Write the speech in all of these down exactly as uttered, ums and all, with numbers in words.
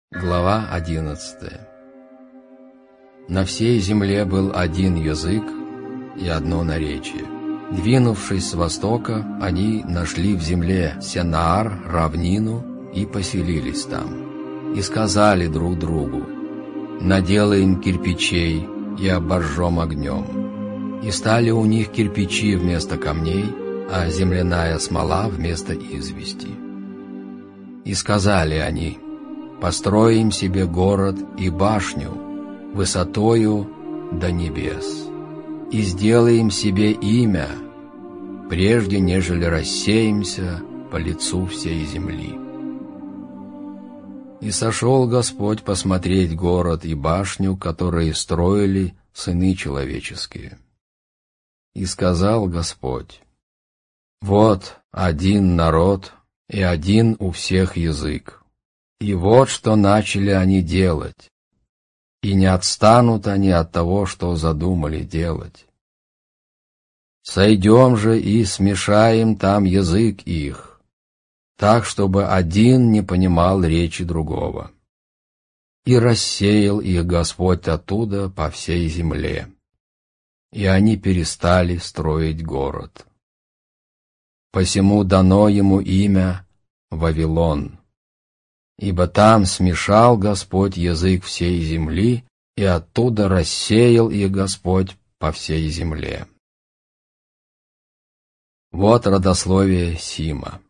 Глава одиннадцатая. На всей земле был один язык и одно наречие. Двинувшись с востока, они нашли в земле Сенаар, равнину, и поселились там. И сказали друг другу: «Наделаем кирпичей и обожжем огнем». И стали у них кирпичи вместо камней, а земляная смола вместо извести. И сказали они: «Построим себе город и башню высотою до небес, и сделаем себе имя, прежде нежели рассеемся по лицу всей земли». И сошел Господь посмотреть город и башню, которые строили сыны человеческие. И сказал Господь: «Вот один народ и один у всех язык. И вот что начали они делать, и не отстанут они от того, что задумали делать. Сойдем же и смешаем там язык их, так, чтобы один не понимал речи другого. И рассеял их Господь оттуда по всей земле, и они перестали строить город. Посему дано ему имя Вавилон, ибо там смешал Господь язык всей земли, и оттуда рассеял их Господь по всей земле. Вот родословие Сима.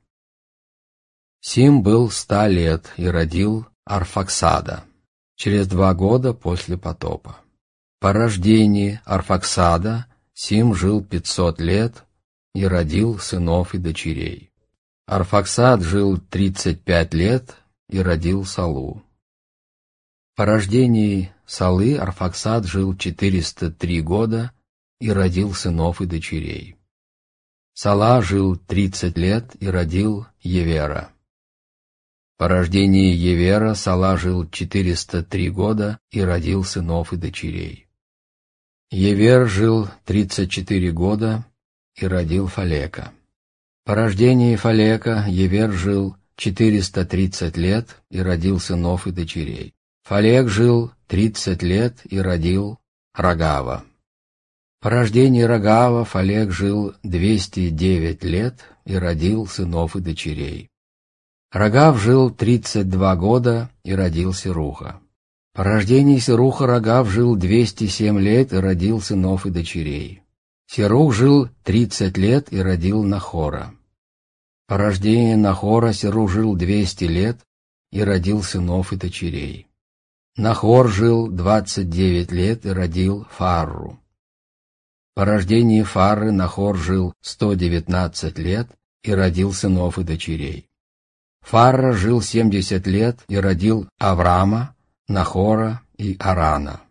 Сим был ста лет и родил Арфаксада через два года после потопа. По рождении Арфаксада Сим жил пятьсот лет и родил сынов и дочерей. Арфаксад жил тридцать пять лет и родил Салу. По рождении Салы Арфаксад жил четыреста три года и родил сынов и дочерей. Сала жил тридцать лет и родил Евера. По рождении Евера Сала жил четыреста три года и родил сынов и дочерей. Евер жил тридцать четыре года и родил Фалека. По рождении Фалека Евер жил четыреста тридцать лет и родил сынов и дочерей. Фалек жил тридцать лет и родил Рогава. По рождении Рогава Фалек жил двести девять лет и родил сынов и дочерей. Рогав жил тридцать два года и родил Серуха. По рождении Серуха Рогав жил двести семь лет и родил сынов и дочерей. Серух жил тридцать лет и родил Нахора. По рождении Нахора Серух жил двести лет и родил сынов и дочерей. Нахор жил двадцать девять лет и родил Фарру. По рождении Фарры Нахор жил сто девятнадцать лет и родил сынов и дочерей. Фарра жил семьдесят лет и родил Аврама, Нахора и Арана.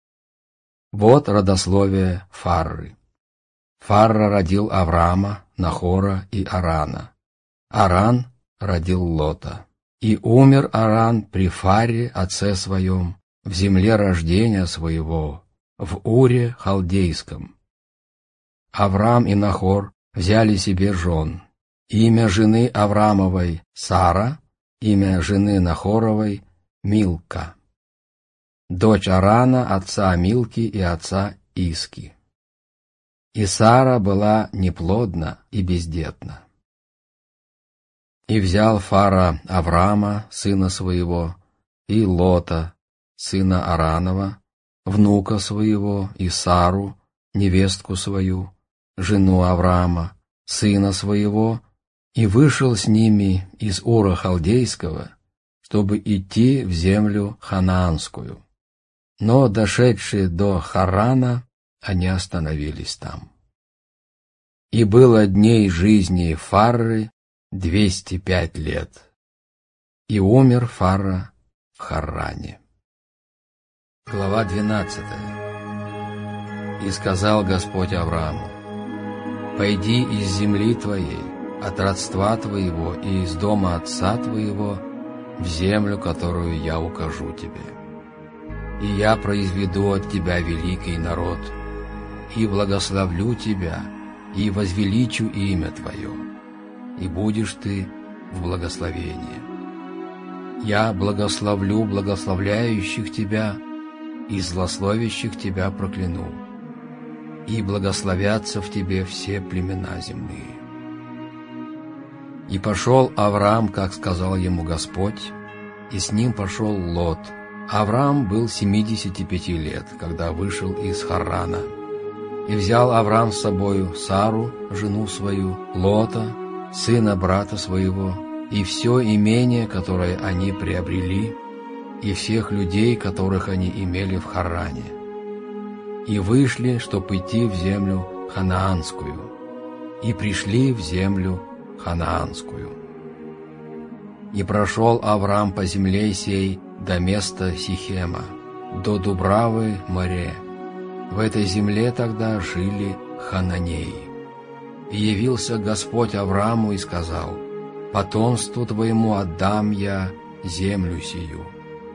Вот родословие Фарры. Фарра родил Аврама, Нахора и Арана. Аран родил Лота. И умер Аран при Фарре, отце своем, в земле рождения своего, в Уре Халдейском. Аврам и Нахор взяли себе жен. Имя жены Аврамовой — Сара, имя жены Нахоровой — Милка. Дочь Арана, отца Милки и отца Иски. И Сара была неплодна и бездетна. И взял Фара Аврама, сына своего, и Лота, сына Аранова, внука своего, и Сару, невестку свою, жену Авраама, сына своего, и вышел с ними из Ура Халдейского, чтобы идти в землю ханаанскую. Но, дошедшие до Харана, они остановились там. И было дней жизни Фарры двести пять лет, и умер Фарра в Харране. Глава двенадцатая. И сказал Господь Аврааму: «Пойди из земли твоей, от родства твоего и из дома отца твоего, в землю, которую я укажу тебе. И я произведу от тебя великий народ, и благословлю тебя, и возвеличу имя твое, и будешь ты в благословении. Я благословлю благословляющих тебя, и злословящих тебя прокляну, и благословятся в тебе все племена земные. И пошел Авраам, как сказал ему Господь, и с ним пошел Лот. Авраам был семидесяти пяти лет, когда вышел из Харрана. И взял Авраам с собою Сару, жену свою, Лота, сына брата своего, и все имение, которое они приобрели, и всех людей, которых они имели в Харране. И вышли, чтоб идти в землю ханаанскую, и пришли в землю ханаанскую. И прошел Авраам по земле сей до места Сихема, до Дубравы море. В этой земле тогда жили хананеи. И явился Господь Аврааму и сказал: «Потомству твоему отдам я землю сию».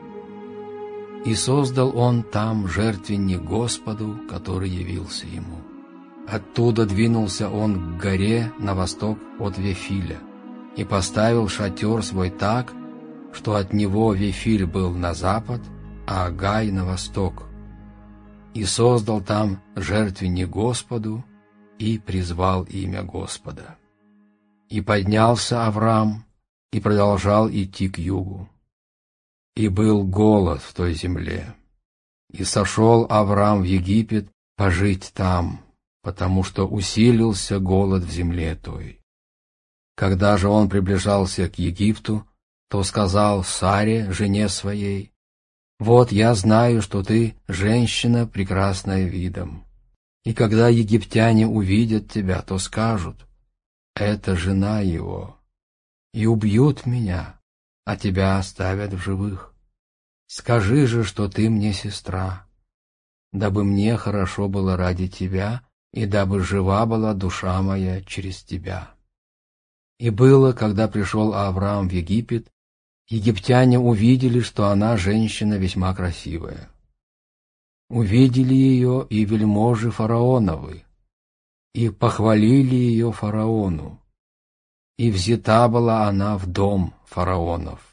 И создал он там жертвенник Господу, который явился ему. Оттуда двинулся он к горе на восток от Вифиля и поставил шатер свой так, что от него Вифиль был на запад, а Гай на восток. И создал там жертвенник Господу и призвал имя Господа. И поднялся Авраам и продолжал идти к югу. И был голод в той земле. И сошел Авраам в Египет пожить там, потому что усилился голод в земле той. Когда же он приближался к Египту, то сказал Саре, жене своей: «Вот я знаю, что ты женщина, прекрасная видом. И когда египтяне увидят тебя, то скажут: это жена его, и убьют меня, а тебя оставят в живых. Скажи же, что ты мне сестра, дабы мне хорошо было ради тебя, и дабы жива была душа моя через тебя». И было, когда пришел Авраам в Египет, египтяне увидели, что она женщина весьма красивая. Увидели ее и вельможи фараоновы, и похвалили ее фараону, и взята была она в дом фараонов.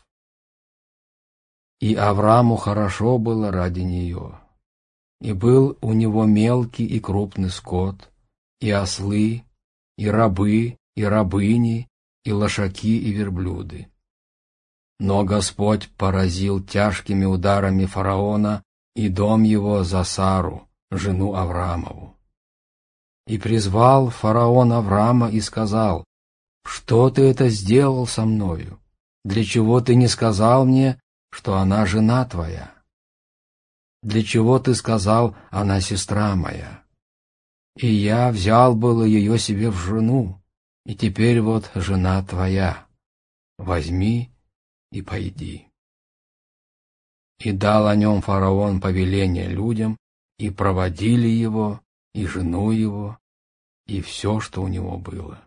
И Аврааму хорошо было ради нее, и был у него мелкий и крупный скот, и ослы, и рабы, и рабыни, и лошаки, и верблюды. Но Господь поразил тяжкими ударами фараона и дом его за Сару, жену Авраамову. И призвал фараон Авраама и сказал: «Что ты это сделал со мною? Для чего ты не сказал мне, что она жена твоя? Для чего ты сказал: она сестра моя? И я взял было ее себе в жену, и теперь вот жена твоя. Возьми и пойди». И дал о нем фараон повеление людям, и проводили его, и жену его, и все, что у него было.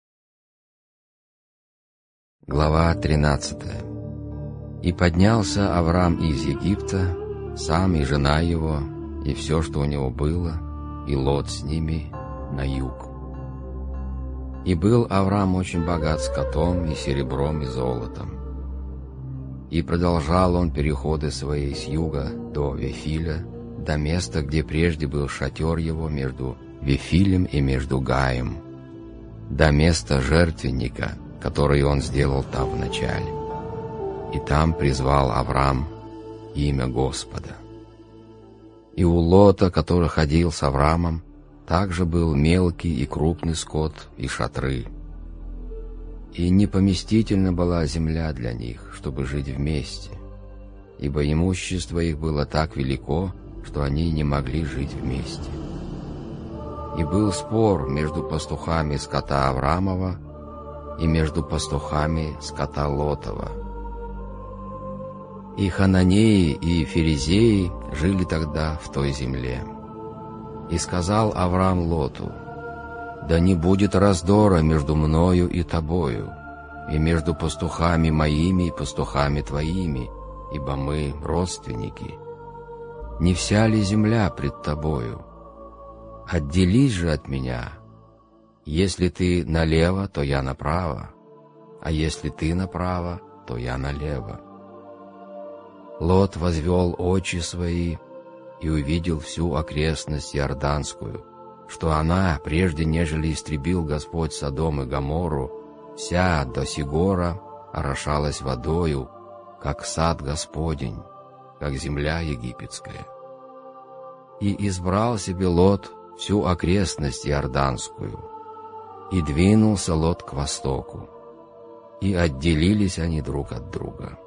Глава тринадцатая. И поднялся Авраам из Египта, сам и жена его, и все, что у него было, и Лот с ними, на юг. И был Авраам очень богат скотом, и серебром, и золотом. И продолжал он переходы свои с юга до Вифиля, до места, где прежде был шатер его между Вифилем и между Гаем, до места жертвенника, который он сделал там вначале. И там призвал Авраам имя Господа. И у Лота, который ходил с Авраамом, также был мелкий и крупный скот и шатры. И непоместительна была земля для них, чтобы жить вместе, ибо имущество их было так велико, что они не могли жить вместе. И был спор между пастухами скота Авраамова и между пастухами скота Лотова. И хананеи и ферезеи жили тогда в той земле. И сказал Авраам Лоту: «Да не будет раздора между мною и тобою, и между пастухами моими и пастухами твоими, ибо мы родственники. Не вся ли земля пред тобою? Отделись же от меня. Если ты налево, то я направо, а если ты направо, то я налево». Лот возвел очи свои и увидел всю окрестность Иорданскую, что она, прежде нежели истребил Господь Содом и Гоморру, вся до сигора орошалась водою, как сад Господень, как земля египетская. И избрал себе Лот всю окрестность Иорданскую, и двинулся Лот к востоку, и отделились они друг от друга.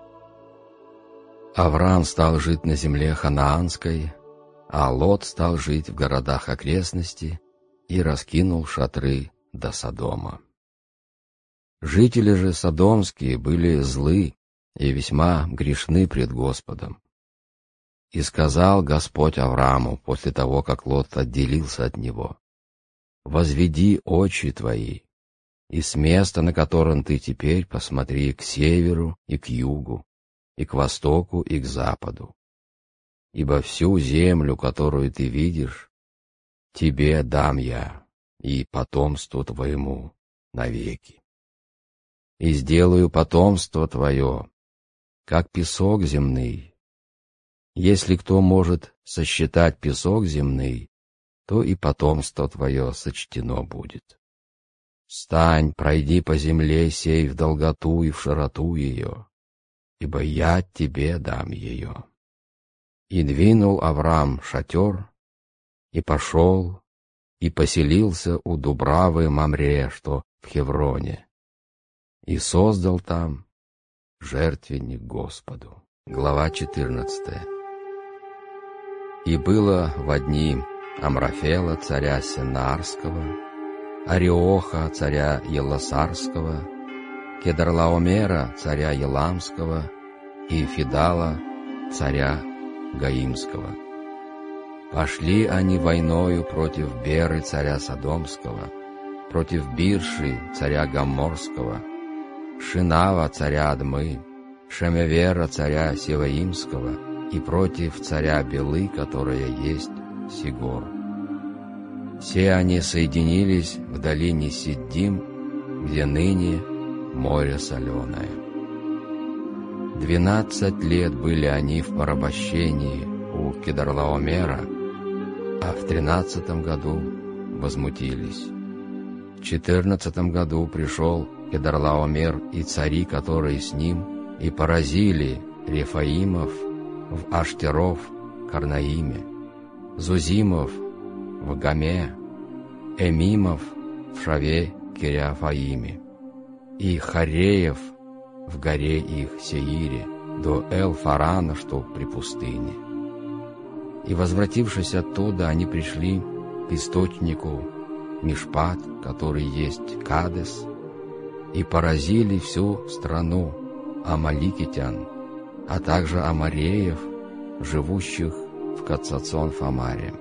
Авраам стал жить на земле ханаанской, а Лот стал жить в городах окрестности и раскинул шатры до Содома. Жители же содомские были злы и весьма грешны пред Господом. И сказал Господь Аврааму после того, как Лот отделился от него: «Возведи очи твои, и с места, на котором ты теперь, посмотри к северу и к югу, и к востоку, и к западу. Ибо всю землю, которую ты видишь, тебе дам я и потомству твоему навеки. И сделаю потомство твое, как песок земный. Если кто может сосчитать песок земный, то и потомство твое сочтено будет. Встань, пройди по земле сей в долготу и в широту ее, ибо я тебе дам ее». И двинул Авраам шатер, и пошел, и поселился у Дубравы Мамре, что в Хевроне, и создал там жертвенник Господу. Глава четырнадцатая. И было во дни Амрафела, царя Сенаарского, Ариоха, царя Еласарского, Кедарлаомера, царя Еламского, и Фидала, царя Гаимского. Пошли они войною против Беры, царя Содомского, против Бирши, царя Гоморского, Шинава, царя Адмы, Шемевера, царя Севаимского, и против царя Белы, которая есть Сигор. Все они соединились в долине Сиддим, где ныне море соленое. Двенадцать лет были они в порабощении у Кедарлаомера, а в тринадцатом году возмутились. В четырнадцатом году пришел Кедарлаомер и цари, которые с ним, и поразили Рефаимов в Аштеров, Карнаиме, Зузимов в Гаме, Эмимов в Шаве Кириафаиме, и Хареев в горе их Сеире, до Эл-Фарана, что при пустыне. И, возвратившись оттуда, они пришли к источнику Мишпат, который есть Кадес, и поразили всю страну амаликитян, а также амореев, живущих в Кацацон-Фамаре.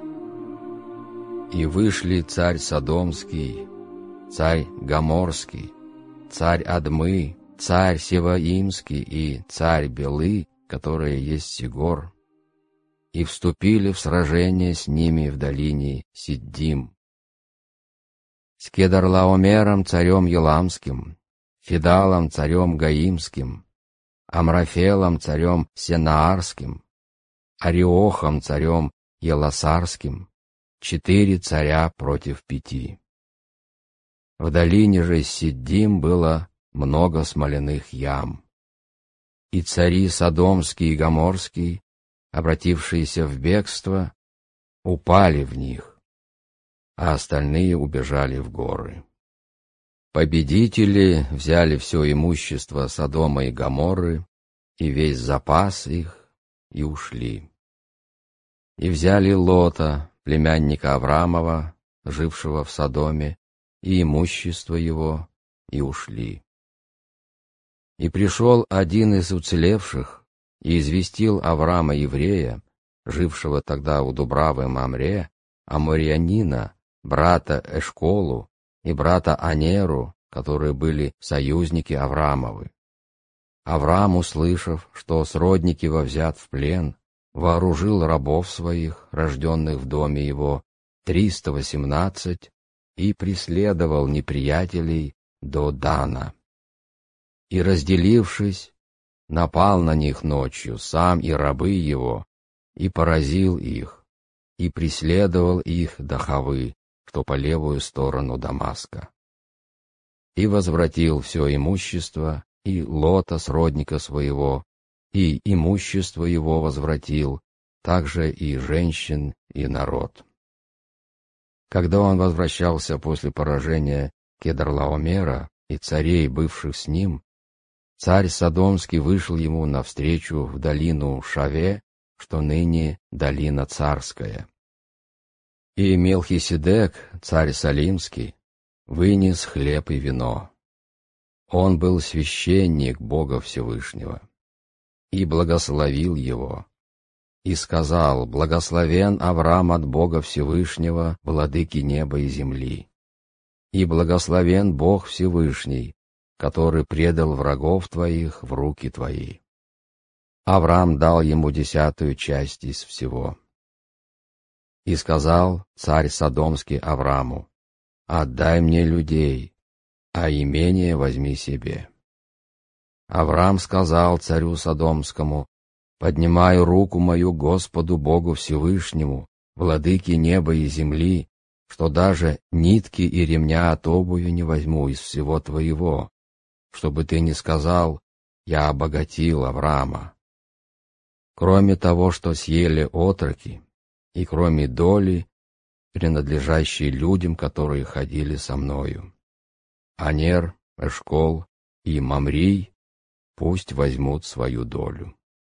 И вышли царь Содомский, царь Гоморский, царь Адмы, царь Севаимский и царь Белы, которая есть Сигор, и вступили в сражение с ними в долине Сиддим. С Кедарлаомером, царем Еламским, Фидалом, царем Гаимским, Амрафелом, царем Сенаарским, Ариохом, царем Еласарским, четыре царя против пяти. В долине же Сиддим было много смоляных ям. И цари Содомский и Гоморский, обратившиеся в бегство, упали в них, а остальные убежали в горы. Победители взяли все имущество Содома и Гоморры и весь запас их, и ушли. И взяли Лота, племянника Авраамова, жившего в Содоме, и имущество его, и ушли. И пришел один из уцелевших и известил Авраама еврея, жившего тогда у Дубравы Мамре, аморьянина, брата Эшколу и брата Анеру, которые были союзники Авраамовы. Авраам, услышав, что сродники его взят в плен, вооружил рабов своих, рожденных в доме его, триста восемнадцать, и преследовал неприятелей до Дана. И, разделившись, напал на них ночью, сам и рабы его, и поразил их, и преследовал их до Хавы, что по левую сторону Дамаска. И возвратил все имущество, и Лота, сродника своего, и имущество его возвратил, также и женщин, и народ. Когда он возвращался после поражения Кедарлаомера и царей, бывших с ним, царь Содомский вышел ему навстречу в долину Шаве, что ныне долина царская. И Мелхиседек, царь Салимский, вынес хлеб и вино. Он был священник Бога Всевышнего, и благословил его, и сказал: «Благословен Авраам от Бога Всевышнего, владыки неба и земли, и благословен Бог Всевышний, который предал врагов твоих в руки твои». Авраам дал ему десятую часть из всего. И сказал царь Содомский Аврааму: «Отдай мне людей, а имение возьми себе». Авраам сказал царю Содомскому: «Поднимаю руку мою Господу Богу Всевышнему, владыке неба и земли, что даже нитки и ремня от обуви не возьму из всего твоего, чтобы ты не сказал: я обогатил Авраама. Кроме того, что съели отроки, и кроме доли, принадлежащей людям, которые ходили со мною. Анер, Эшкол и Мамрий пусть возьмут свою долю».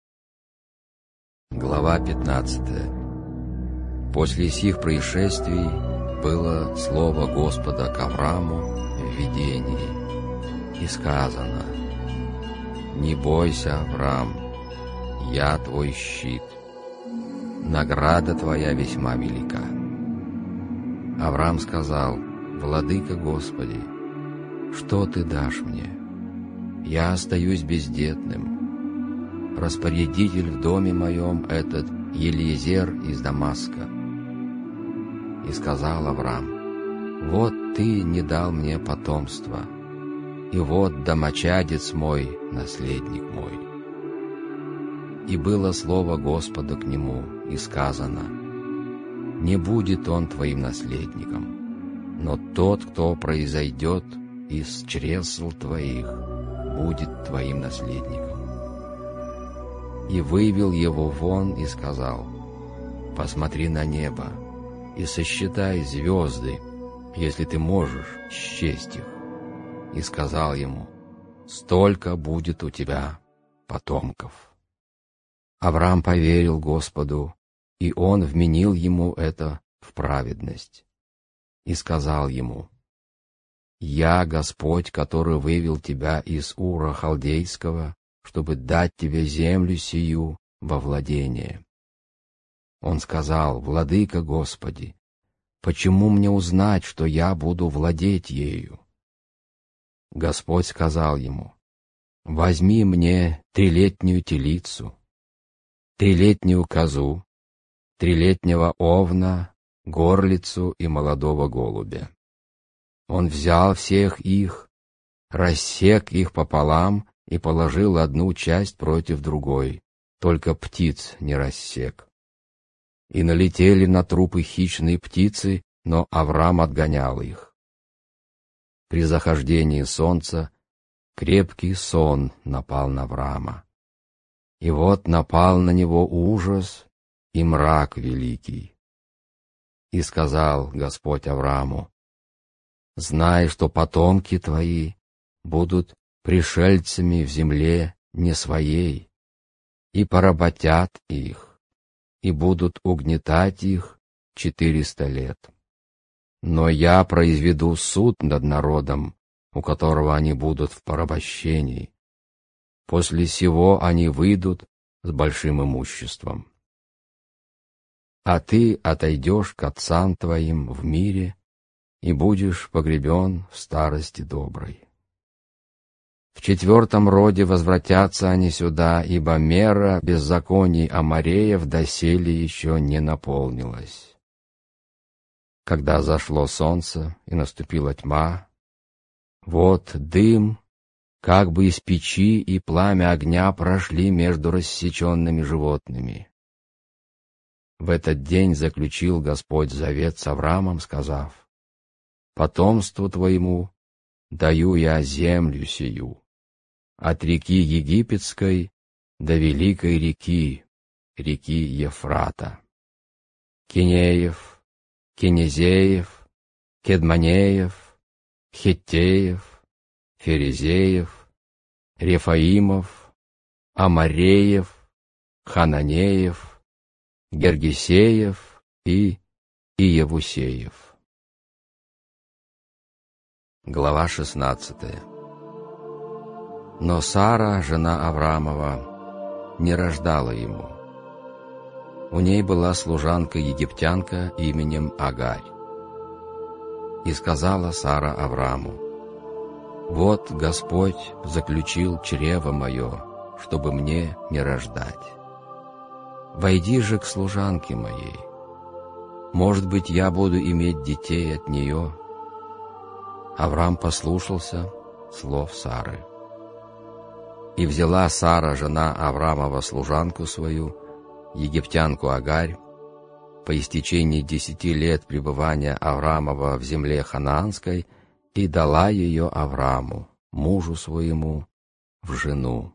Глава пятнадцатая. После сих происшествий было слово Господа к Аврааму в видении, и сказано: «Не бойся, Авраам, я твой щит, награда твоя весьма велика». Авраам сказал: «Владыка Господи, что ты дашь мне? Я остаюсь бездетным. Распорядитель в доме моем этот Елиезер из Дамаска». И сказал Авраам: «Вот ты не дал мне потомства, и вот домочадец мой, наследник мой». И было слово Господа к нему, и сказано: «Не будет он твоим наследником, но тот, кто произойдет из чресл твоих, будет твоим наследником». И вывел его вон и сказал: «Посмотри на небо и сосчитай звезды, если ты можешь счесть их». И сказал ему: «Столько будет у тебя потомков». Авраам поверил Господу, и он вменил ему это в праведность. И сказал ему: «Я Господь, который вывел тебя из Ура Халдейского, чтобы дать тебе землю сию во владение». Он сказал: «Владыка Господи, почему мне узнать, что я буду владеть ею?» Господь сказал ему: «Возьми мне трилетнюю телицу, трилетнюю козу, трилетнего овна, горлицу и молодого голубя». Он взял всех их, рассек их пополам и положил одну часть против другой, только птиц не рассек. И налетели на трупы хищные птицы, но Авраам отгонял их. При захождении солнца крепкий сон напал на Авраама. И вот напал на него ужас и мрак великий. И сказал Господь Аврааму: «Знай, что потомки твои будут пришельцами в земле не своей, и поработят их, и будут угнетать их четыреста лет. Но я произведу суд над народом, у которого они будут в порабощении. После сего они выйдут с большим имуществом. А ты отойдешь к отцам твоим в мире и будешь погребен в старости доброй. В четвертом роде возвратятся они сюда, ибо мера беззаконий Амореев доселе еще не наполнилась». Когда зашло солнце и наступила тьма, вот дым как бы из печи и пламя огня прошли между рассеченными животными. В этот день заключил Господь завет с Авраамом, сказав: «Потомству твоему даю я землю сию, от реки Египетской до великой реки, реки Ефрата, Кинеев, Кинезеев, Кедманеев, Хеттеев, Ферезеев, Рефаимов, Амареев, Хананеев, Гергесеев и Иевусеев». Глава шестнадцатая. Но Сара, жена Авраамова, не рождала ему. У ней была служанка-египтянка именем Агарь. И сказала Сара Аврааму: «Вот Господь заключил чрево мое, чтобы мне не рождать. Войди же к служанке моей. Может быть, я буду иметь детей от нее». Авраам послушался слов Сары. И взяла Сара, жена Авраамова, служанку свою, египтянку Агарь, по истечении десяти лет пребывания Авраамова в земле ханаанской, и дала ее Аврааму, мужу своему, в жену.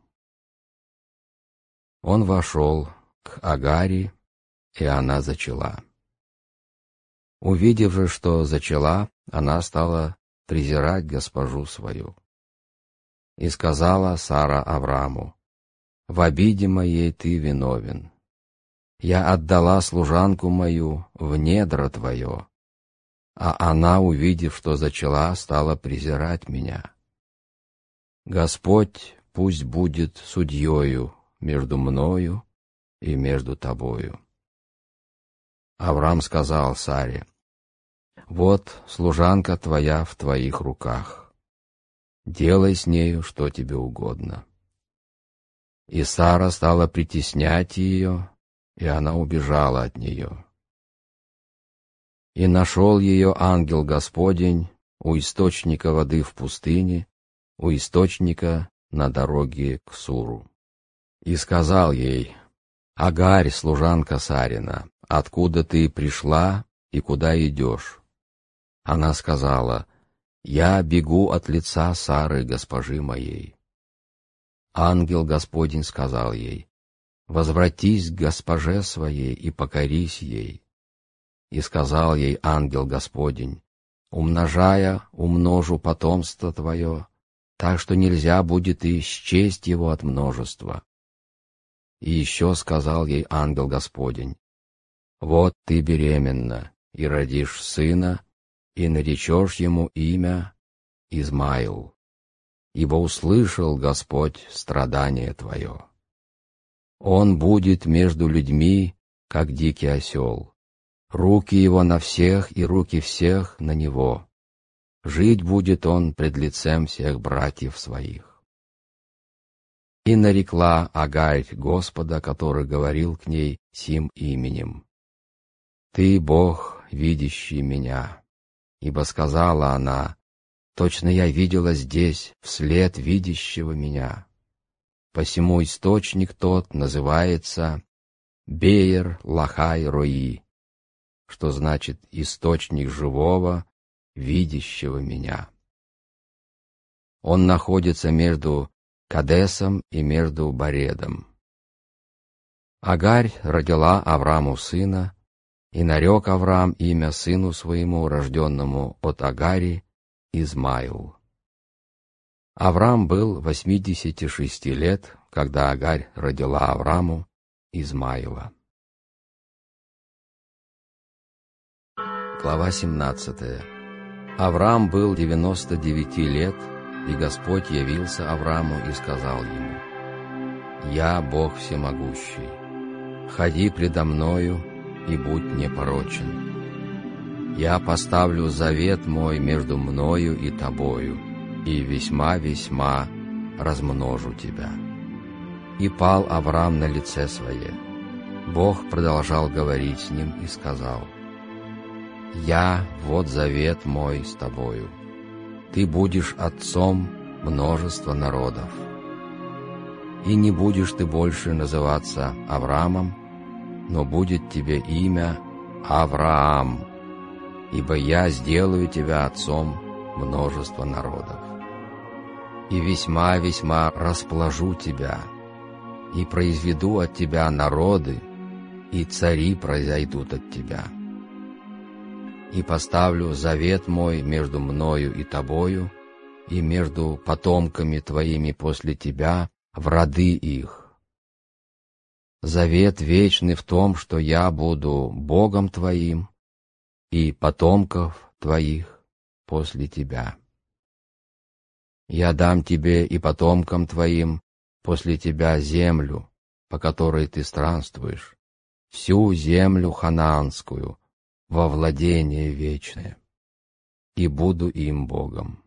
Он вошел к Агари, и она зачала. Увидев же, что зачала, она стала презирать госпожу свою. И сказала Сара Аврааму: «В обиде моей ты виновен. Я отдала служанку мою в недра твое, а она, увидев, что зачала, стала презирать меня. Господь пусть будет судьею между мною и между тобою». Авраам сказал Саре: «Вот служанка твоя в твоих руках. Делай с нею, что тебе угодно». И Сара стала притеснять ее, и она убежала от нее. И нашел ее ангел Господень у источника воды в пустыне, у источника на дороге к Суру. И сказал ей: «Агарь, служанка Сарина, откуда ты пришла и куда идешь?» Она сказала: «Я бегу от лица Сары, госпожи моей». Ангел Господень сказал ей: «Возвратись к госпоже своей и покорись ей». И сказал ей ангел Господень: «Умножая, умножу потомство твое, так что нельзя будет и счесть его от множества». И еще сказал ей ангел Господень: «Вот ты беременна, и родишь сына, и наречешь ему имя Измаил, ибо услышал Господь страдание твое. Он будет между людьми, как дикий осел, руки его на всех и руки всех на него. Жить будет он пред лицем всех братьев своих». И нарекла Агарь Господа, который говорил к ней сим именем: «Ты, Бог, видящий меня». Ибо сказала она: «Точно я видела здесь вслед видящего меня». Посему источник тот называется Беер Лахай Рои, что значит источник живого, видящего меня. Он находится между Кадесом и между Баредом. Агарь родила Аврааму сына, и нарек Авраам имя сыну своему, рожденному от Агари, Измаил. Авраам был восьмидесяти шести лет, когда Агарь родила Аврааму Измаила. Глава семнадцатая. Авраам был девяносто девяти лет, и Господь явился Аврааму и сказал ему: «Я Бог всемогущий, ходи предо мною и будь непорочен. Я поставлю завет мой между мною и тобою, и весьма-весьма размножу тебя». И пал Авраам на лице свое. Бог продолжал говорить с ним и сказал: «Я, вот завет мой с тобою. Ты будешь отцом множество народов. И не будешь ты больше называться Авраамом, но будет тебе имя Авраам, ибо я сделаю тебя отцом множества народов. И весьма-весьма расположу тебя, и произведу от тебя народы, и цари произойдут от тебя. И поставлю завет мой между мною и тобою, и между потомками твоими после тебя в роды их. Завет вечный в том, что я буду Богом твоим, и потомков твоих после тебя. Я дам тебе и потомкам твоим после тебя землю, по которой ты странствуешь, всю землю ханаанскую, во владение вечное, и буду им Богом.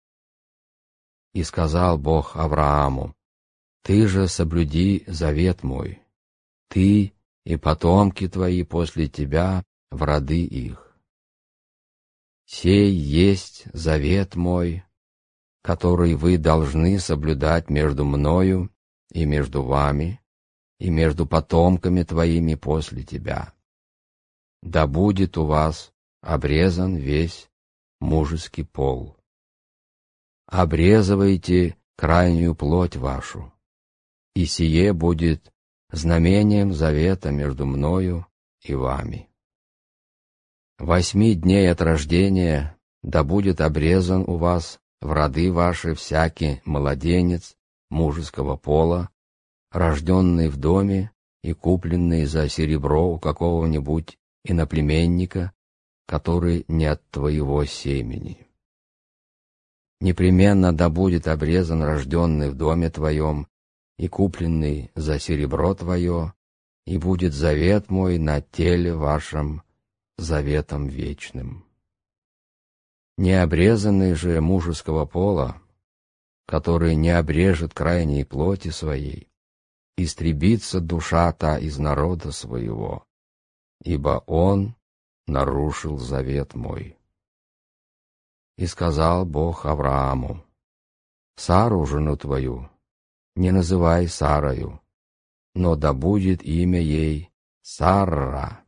И сказал Бог Аврааму: ты же соблюди завет мой, ты и потомки твои после тебя в роды их. Сей есть завет мой, который вы должны соблюдать между мною и между вами, и между потомками твоими после тебя. Да будет у вас обрезан весь мужеский пол. Обрезывайте крайнюю плоть вашу, и сие будет знамением завета между мною и вами. Восьми дней от рождения да будет обрезан у вас в роды ваши всякий младенец мужеского пола, рожденный в доме и купленный за серебро у какого-нибудь иноплеменника, который не от твоего семени. Непременно да будет обрезан рожденный в доме твоем и купленный за серебро твое, и будет завет мой на теле вашем заветом вечным. Необрезанный же мужеского пола, который не обрежет крайней плоти своей, истребится душа та из народа своего, ибо он нарушил завет мой. И сказал Бог Аврааму: Сару, жену твою, не называй Сарою, но да будет имя ей Сарра.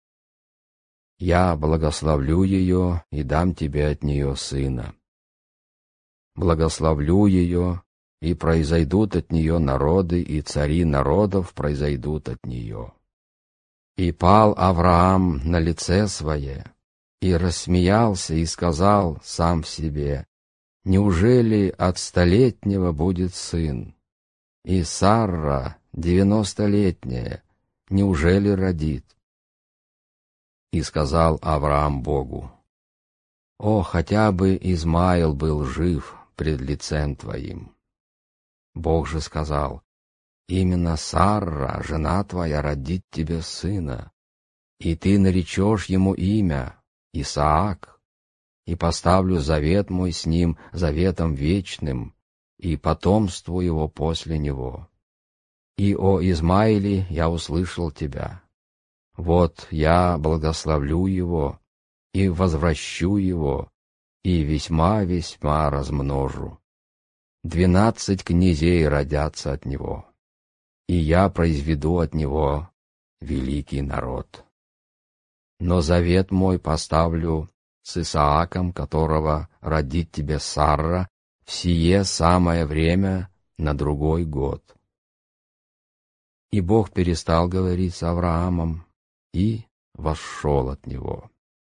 Я благословлю ее и дам тебе от нее сына. Благословлю ее, и произойдут от нее народы, и цари народов произойдут от нее. И пал Авраам на лице свое, и рассмеялся, и сказал сам себе: неужели от столетнего будет сын? И Сарра, девяностолетняя, неужели родит? И сказал Авраам Богу: о, хотя бы Измаил был жив пред лицем твоим. Бог же сказал: именно Сарра, жена твоя, родит тебе сына, и ты наречешь ему имя Исаак, и поставлю завет мой с ним заветом вечным, и потомству его после него. И о Измаиле я услышал тебя. Вот я благословлю его, и возвращу его, и весьма-весьма размножу. Двенадцать князей родятся от него, и я произведу от него великий народ. Но завет мой поставлю с Исааком, которого родит тебе Сарра, в сие самое время на другой год. И Бог перестал говорить с Авраамом, и вошел от него.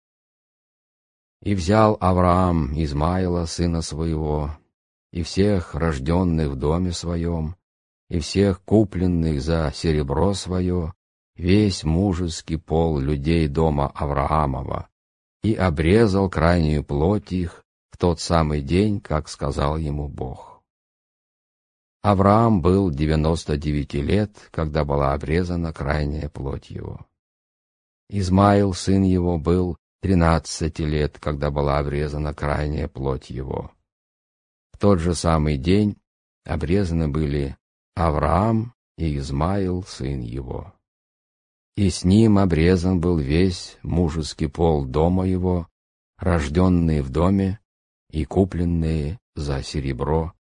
И взял Авраам Измаила, сына своего, и всех рожденных в доме своем, и всех купленных за серебро свое, весь мужеский пол людей дома Авраамова, и обрезал крайнюю плоть их в тот самый день, как сказал ему Бог. Авраам был девяносто девяти лет, когда была обрезана крайняя плоть его. Измаил, сын его, был тринадцати лет, когда была обрезана крайняя плоть его. В тот же самый день обрезаны были Авраам и Измаил, сын его. И с ним обрезан был весь мужеский пол дома его, рожденные в доме и купленные за серебро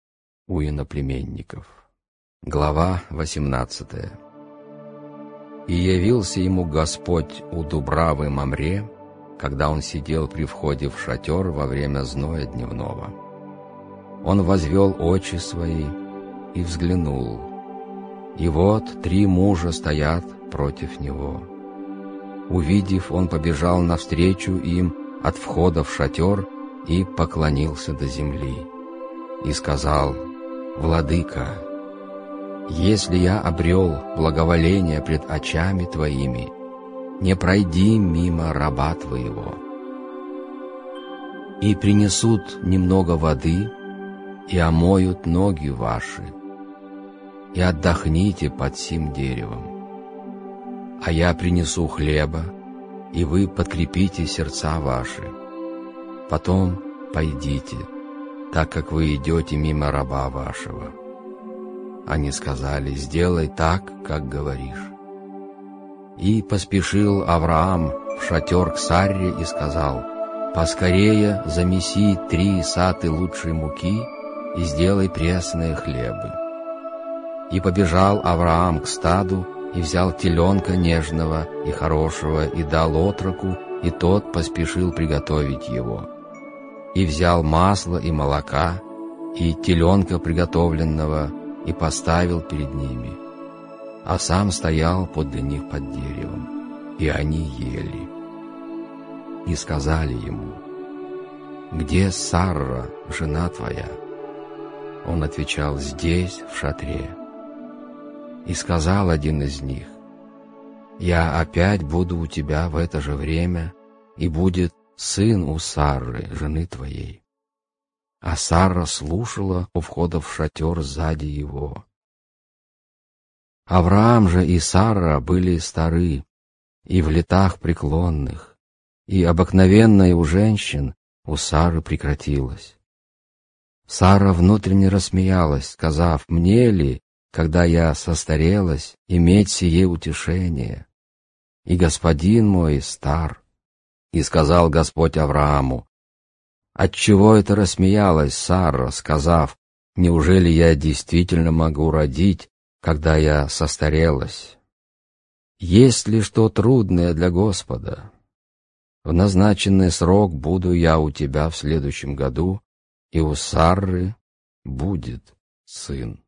у иноплеменников. Глава восемнадцатая. И явился ему Господь у Дубравы Мамре, когда он сидел при входе в шатер во время зноя дневного. Он возвел очи свои и взглянул, и вот три мужа стоят против него. Увидев, он побежал навстречу им от входа в шатер и поклонился до земли, и сказал: «Владыка, если я обрел благоволение пред очами Твоими, не пройди мимо раба Твоего. И принесут немного воды, и омоют ноги ваши, и отдохните под сим деревом. А я принесу хлеба, и вы подкрепите сердца ваши. Потом пойдите, так как вы идете мимо раба вашего». Они сказали: «Сделай так, как говоришь». И поспешил Авраам в шатер к Сарре и сказал: «Поскорее замеси три саты лучшей муки и сделай пресные хлебы». И побежал Авраам к стаду, и взял теленка нежного и хорошего, и дал отроку, и тот поспешил приготовить его. И взял масло и молока, и теленка приготовленного, и поставил перед ними, а сам стоял подле них под деревом, и они ели. И сказали ему: «Где Сарра, жена твоя?» Он отвечал: «Здесь, в шатре». И сказал один из них: «Я опять буду у тебя в это же время, и будет сын у Сарры, жены твоей». А Сарра слушала у входа в шатер сзади его. Авраам же и Сарра были стары, и в летах преклонных, и обыкновенное у женщин у Сары прекратилось. Сара внутренне рассмеялась, сказав: «Мне ли, когда я состарелась, иметь сие утешение? И господин мой стар». И сказал Господь Аврааму: «Отчего это рассмеялась Сара, сказав: неужели я действительно могу родить, когда я состарелась? Есть ли что трудное для Господа? В назначенный срок буду я у тебя в следующем году, и у Сарры будет сын».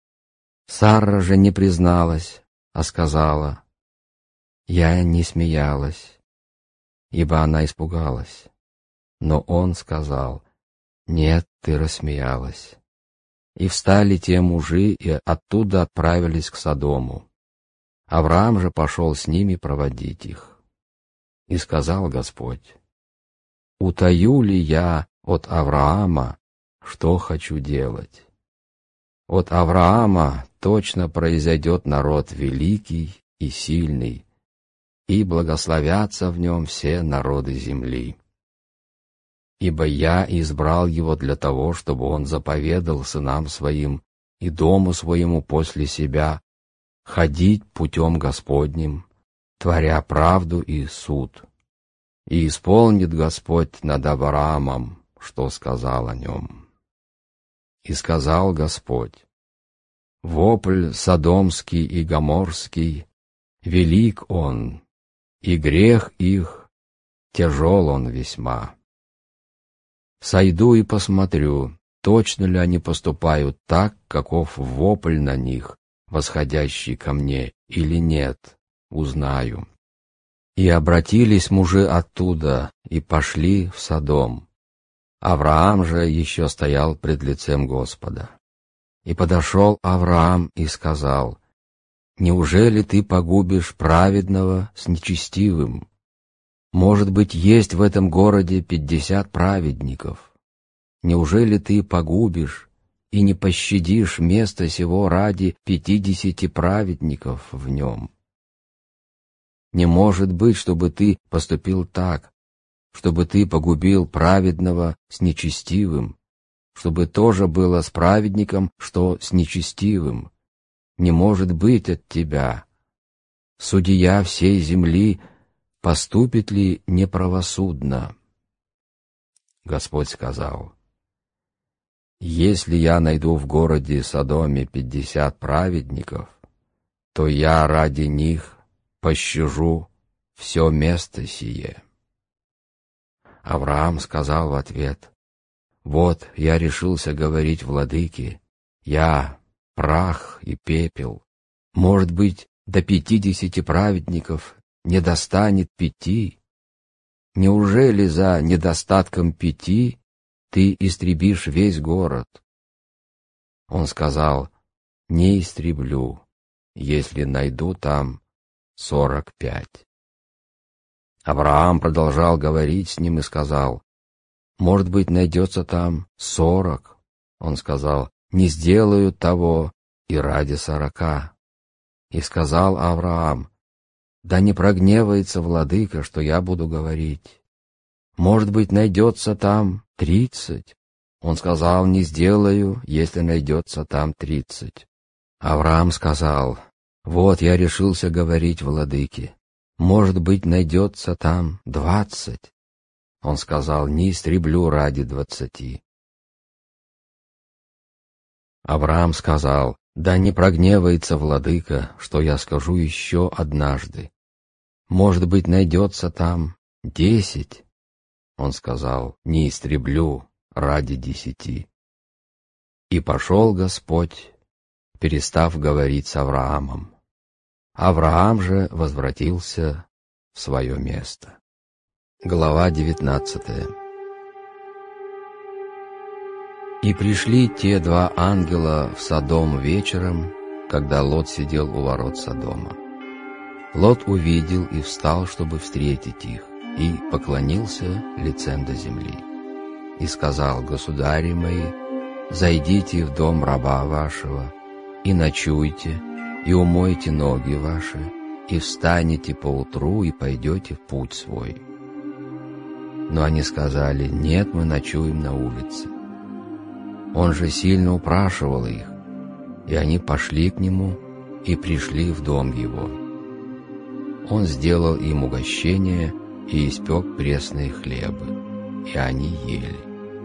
Сарра же не призналась, а сказала: «Я не смеялась», ибо она испугалась. Но он сказал: «Нет, ты рассмеялась». И встали те мужи, и оттуда отправились к Содому. Авраам же пошел с ними проводить их. И сказал Господь: «Утаю ли я от Авраама, что хочу делать? От Авраама точно произойдет народ великий и сильный, и благословятся в нем все народы земли. Ибо я избрал его для того, чтобы он заповедал сынам своим и дому своему после себя ходить путем Господним, творя правду и суд. И исполнит Господь над Авраамом, что сказал о нем». И сказал Господь: «Вопль содомский и гоморский, велик он, и грех их, тяжел он весьма. Сойду и посмотрю, точно ли они поступают так, каков вопль на них, восходящий ко мне, или нет, узнаю». И обратились мужи оттуда, и пошли в Содом. Авраам же еще стоял пред лицем Господа. И подошел Авраам и сказал: «Неужели ты погубишь праведного с нечестивым? Может быть, есть в этом городе пятьдесят праведников. Неужели ты погубишь и не пощадишь место сего ради пятидесяти праведников в нем? Не может быть, чтобы ты поступил так, чтобы ты погубил праведного с нечестивым, чтобы тоже было с праведником, что с нечестивым. Не может быть от тебя. Судья всей земли поступит ли неправосудно?» Господь сказал: если я найду в городе Содоме пятьдесят праведников, то я ради них пощажу все место сие». Авраам сказал в ответ: «Вот я решился говорить владыке, я прах и пепел. Может быть, до пятидесяти праведников не достанет пяти? Неужели за недостатком пяти ты истребишь весь город?» Он сказал: «Не истреблю, если найду там сорок пять». Авраам продолжал говорить с ним и сказал: «Может быть, найдется там сорок?» Он сказал: «Не сделаю того и ради сорока». И сказал Авраам: «Да не прогневается владыка, что я буду говорить. Может быть, найдется там тридцать?» Он сказал: «Не сделаю, если найдется там тридцать». Авраам сказал: «Вот я решился говорить владыке. Может быть, найдется там двадцать?» Он сказал: «Не истреблю ради двадцати». Авраам сказал: «Да не прогневается владыка, что я скажу еще однажды. Может быть, найдется там десять?» Он сказал: «Не истреблю ради десяти». И пошел Господь, перестав говорить с Авраамом. Авраам же возвратился в свое место. Глава девятнадцатая. И пришли те два ангела в Содом вечером, когда Лот сидел у ворот Содома. Лот увидел и встал, чтобы встретить их, и поклонился лицем до земли. И сказал: «Государи мои, зайдите в дом раба вашего, и ночуйте, и умойте ноги ваши, и встанете поутру, и пойдете в путь свой». Но они сказали: «Нет, мы ночуем на улице». Он же сильно упрашивал их, и они пошли к нему и пришли в дом его. Он сделал им угощение и испек пресные хлебы, и они ели.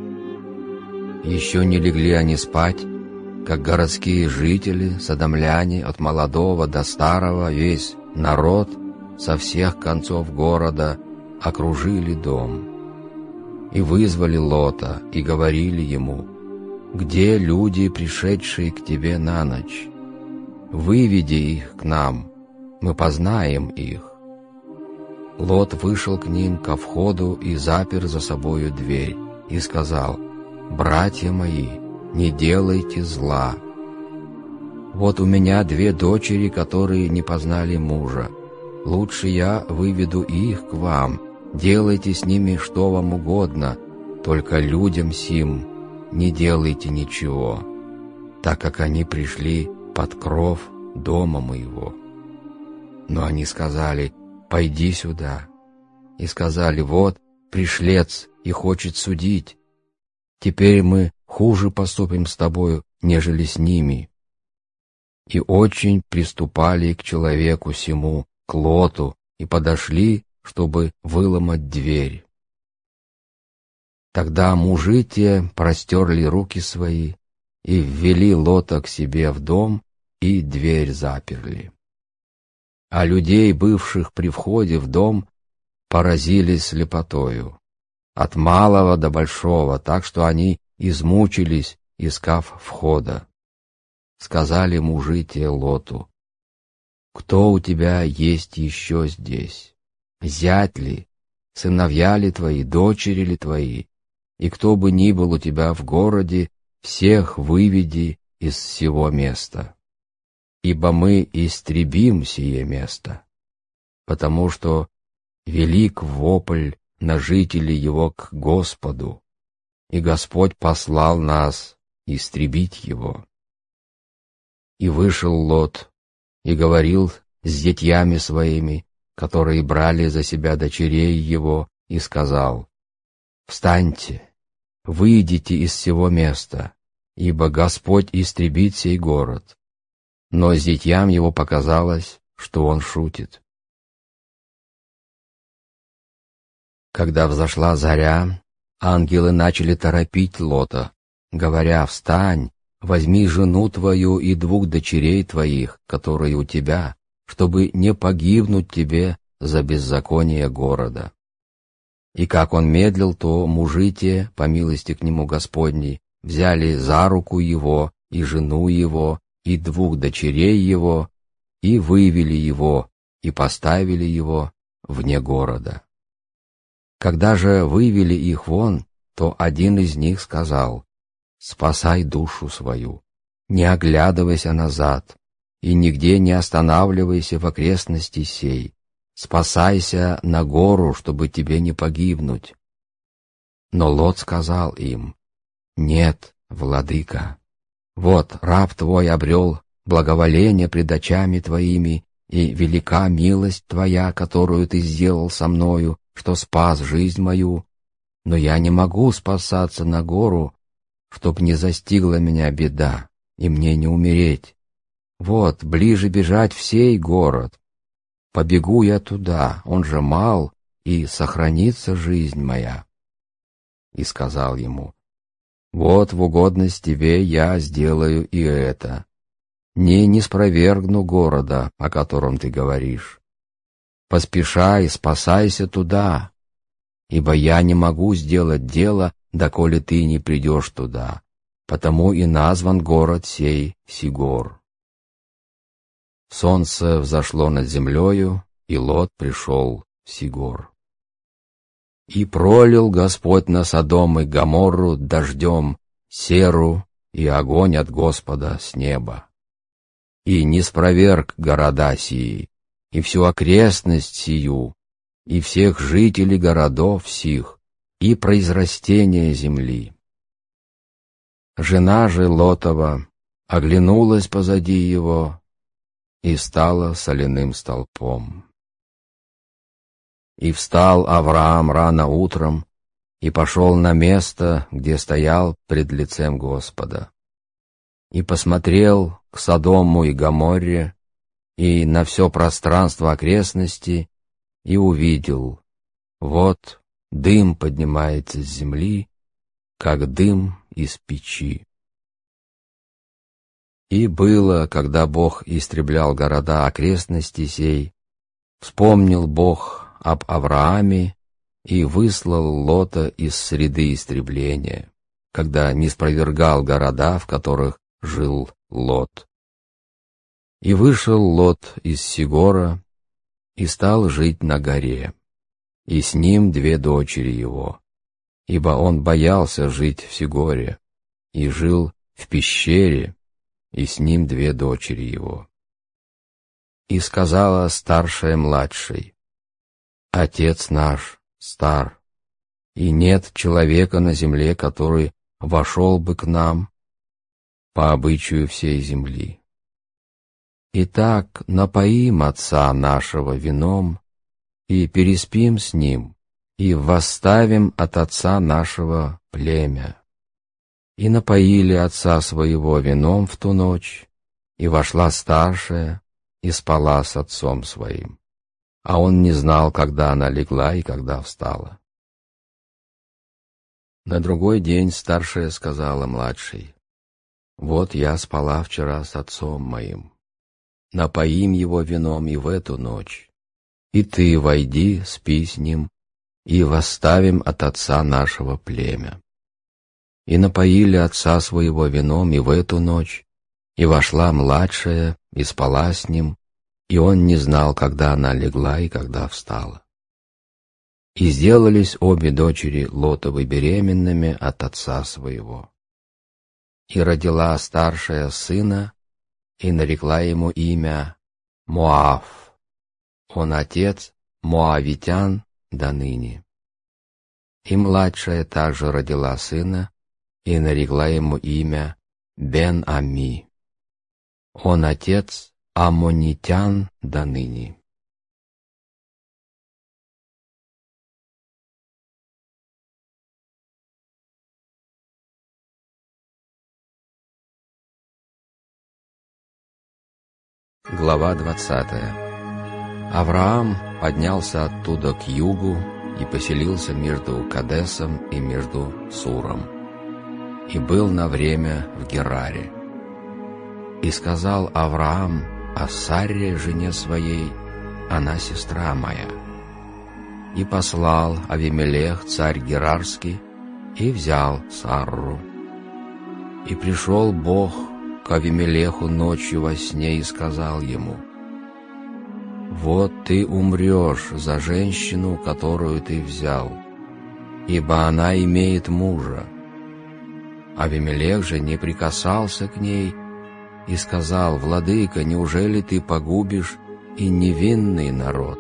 Еще не легли они спать, как городские жители, содомляне, от молодого до старого, весь народ со всех концов города окружили дом. И вызвали Лота, и говорили ему: «Где люди, пришедшие к тебе на ночь? Выведи их к нам, мы познаем их». Лот вышел к ним ко входу и запер за собою дверь, и сказал: «Братья мои, не делайте зла. Вот у меня две дочери, которые не познали мужа. Лучше я выведу их к вам, делайте с ними что вам угодно, только людям сим не делайте ничего, так как они пришли под кров дома моего». Но они сказали: «Пойди сюда». И сказали: «Вот пришлец и хочет судить. Теперь мы хуже поступим с тобою, нежели с ними». И очень приступали к человеку сему, к Лоту, и подошли, чтобы выломать дверь. Тогда мужи те простерли руки свои и ввели Лота к себе в дом, и дверь заперли. А людей, бывших при входе в дом, поразились слепотою, от малого до большого, так что они измучились, искав входа. Сказали мужи те Лоту: «Кто у тебя есть еще здесь? Зять ли, сыновья ли твои, дочери ли твои? И кто бы ни был у тебя в городе, всех выведи из сего места. Ибо мы истребим сие место, потому что велик вопль на жителей его к Господу, и Господь послал нас истребить его». И вышел Лот, и говорил с зятьями своими, которые брали за себя дочерей его, и сказал: «Встаньте, выйдите из сего места, ибо Господь истребит сей город». Но зятьям его показалось, что он шутит. Когда взошла заря, ангелы начали торопить Лота, говоря: «Встань, возьми жену твою и двух дочерей твоих, которые у тебя, чтобы не погибнуть тебе за беззаконие города». И как он медлил, то мужи те, по милости к нему Господней, взяли за руку его и жену его и двух дочерей его и вывели его и поставили его вне города. Когда же вывели их вон, то один из них сказал: «Спасай душу свою, не оглядывайся назад, и нигде не останавливайся в окрестности сей. Спасайся на гору, чтобы тебе не погибнуть». Но Лот сказал им: «Нет, владыка, вот раб твой обрел благоволение пред очами твоими, и велика милость твоя, которую ты сделал со мною, что спас жизнь мою, но я не могу спасаться на гору, чтоб не застигла меня беда, и мне не умереть. Вот, ближе бежать в сей город. Побегу я туда, он же мал, и сохранится жизнь моя». И сказал ему: «Вот в угодность тебе я сделаю и это. Не ниспровергну города, о котором ты говоришь. Поспешай, спасайся туда, ибо я не могу сделать дело, доколе ты не придешь туда, потому и назван город сей Сигор». Солнце взошло над землею, и Лот пришел в Сигор. И пролил Господь на Содом и Гоморру дождем серу и огонь от Господа с неба. И ниспроверг города сии, и всю окрестность сию, и всех жителей городов сих, и произрастения земли. Жена же Лотова оглянулась позади его и стала соляным столпом. И встал Авраам рано утром и пошел на место, где стоял пред лицем Господа, и посмотрел к Содому и Гоморре и на все пространство окрестности, и увидел: вот дым поднимается с земли, как дым из печи. И было, когда Бог истреблял города окрестности сей, вспомнил Бог об Аврааме и выслал Лота из среды истребления, когда ниспровергал города, в которых жил Лот. И вышел Лот из Сигора и стал жить на горе, и с ним две дочери его, ибо он боялся жить в Сигоре, и жил в пещере, и с ним две дочери его. И сказала старшая младшей: «Отец наш стар, и нет человека на земле, который вошел бы к нам по обычаю всей земли. Итак, напоим отца нашего вином, и переспим с ним, и восставим от отца нашего племя». И напоили отца своего вином в ту ночь, и вошла старшая, и спала с отцом своим, а он не знал, когда она легла и когда встала. На другой день старшая сказала младшей: «Вот я спала вчера с отцом моим, напоим его вином и в эту ночь, и ты войди, спи с ним, и восставим от отца нашего племя». И напоили отца своего вином и в эту ночь, и вошла младшая, и спала с ним, и он не знал, когда она легла и когда встала. И сделались обе дочери Лотовы беременными от отца своего. И родила старшая сына, и нарекла ему имя Моав. Он отец моавитян до ныне. И младшая также родила сына, и нарекла ему имя Бен-Ами. Он отец аммонитян до ныне. Глава двадцатая. Авраам поднялся оттуда к югу и поселился между Кадесом и между Суром. и был на время в Гераре. И сказал Авраам о Сарре, жене своей: она сестра моя. И послал Авимелех, царь Герарский, и взял Сарру. И пришел Бог к Авимелеху ночью во сне и сказал ему: «Вот ты умрешь за женщину, которую ты взял, ибо она имеет мужа». Авимелех же не прикасался к ней и сказал: «Владыка, неужели ты погубишь и невинный народ?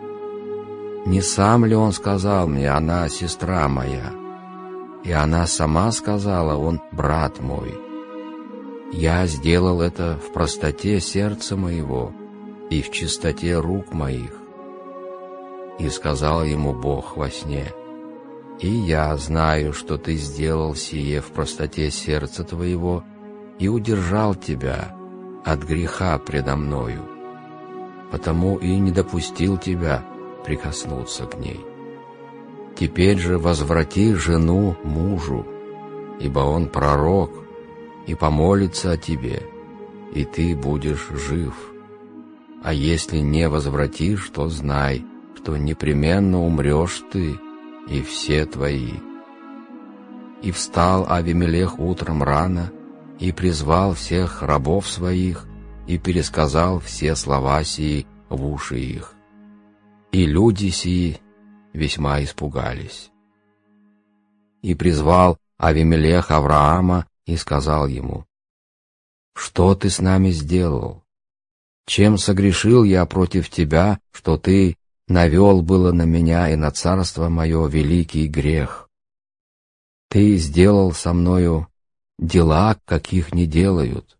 Не сам ли он сказал мне: она сестра моя? И она сама сказала: он брат мой. Я сделал это в простоте сердца моего и в чистоте рук моих». И сказал ему Бог во сне: «И я знаю, что ты сделал сие в простоте сердца твоего и удержал тебя от греха предо мною, потому и не допустил тебя прикоснуться к ней. Теперь же возврати жену мужу, ибо он пророк, и помолится о тебе, и ты будешь жив. А если не возвратишь, то знай, что непременно умрешь ты и все твои». И встал Авимелех утром рано, и призвал всех рабов своих, и пересказал все слова сии в уши их. И люди сии весьма испугались. И призвал Авимелех Авраама и сказал ему: «Что ты с нами сделал? Чем согрешил я против тебя, что ты навел было на меня и на царство мое великий грех? Ты сделал со мною дела, каких не делают,